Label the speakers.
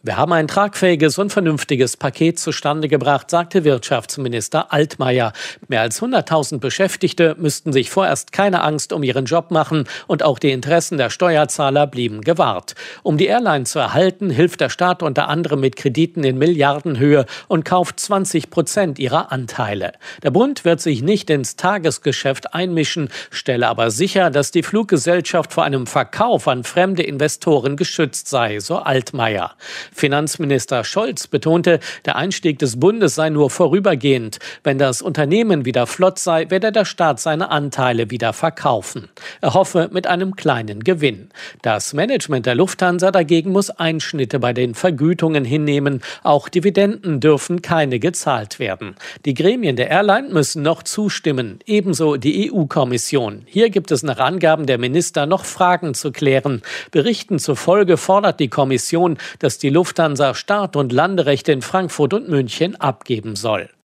Speaker 1: Wir haben ein tragfähiges und vernünftiges Paket zustande gebracht, sagte Wirtschaftsminister Altmaier. Mehr als 100.000 Beschäftigte müssten sich vorerst keine Angst um ihren Job machen und auch die Interessen der Steuerzahler blieben gewahrt. Um die Airline zu erhalten, hilft der Staat unter anderem mit Krediten in Milliardenhöhe und kauft 20% ihrer Anteile. Der Bund wird sich nicht ins Tagesgeschäft einmischen, stelle aber sicher, dass die Fluggesellschaft vor einem Verkauf an fremde Investoren geschützt sei, so Altmaier. Finanzminister Scholz betonte, der Einstieg des Bundes sei nur vorübergehend. Wenn das Unternehmen wieder flott sei, werde der Staat seine Anteile wieder verkaufen. Er hoffe mit einem kleinen Gewinn. Das Management der Lufthansa dagegen muss Einschnitte bei den Vergütungen hinnehmen. Auch Dividenden dürfen keine gezahlt werden. Die Gremien der Airline müssen noch zustimmen, ebenso die EU-Kommission. Hier gibt es nach Angaben der Minister noch Fragen zu klären. Berichten zufolge fordert die Kommission, dass die Lufthansa Start- und Landerechte in Frankfurt und München abgeben soll.